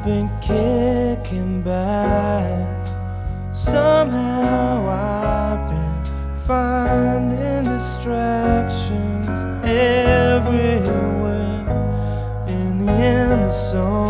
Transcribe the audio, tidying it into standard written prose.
been kicking back. Somehow I've been finding distractions everywhere. In the end, the song